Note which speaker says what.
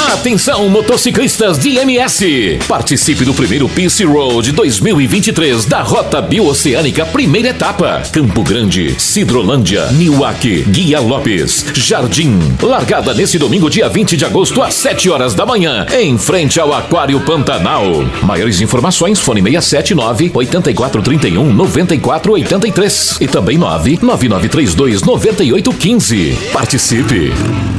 Speaker 1: Atenção, motociclistas de MS. Participe do primeiro Peace Road 2023 da Rota Bioceânica, primeira etapa. Campo Grande, Sidrolândia, Niuaque, Guia Lopes, Jardim. Largada nesse domingo, dia 20 de agosto, às 7 horas da manhã, em frente ao Aquário Pantanal. Maiores informações, fone 679-8431-9483 e também 99932-9815. Participe!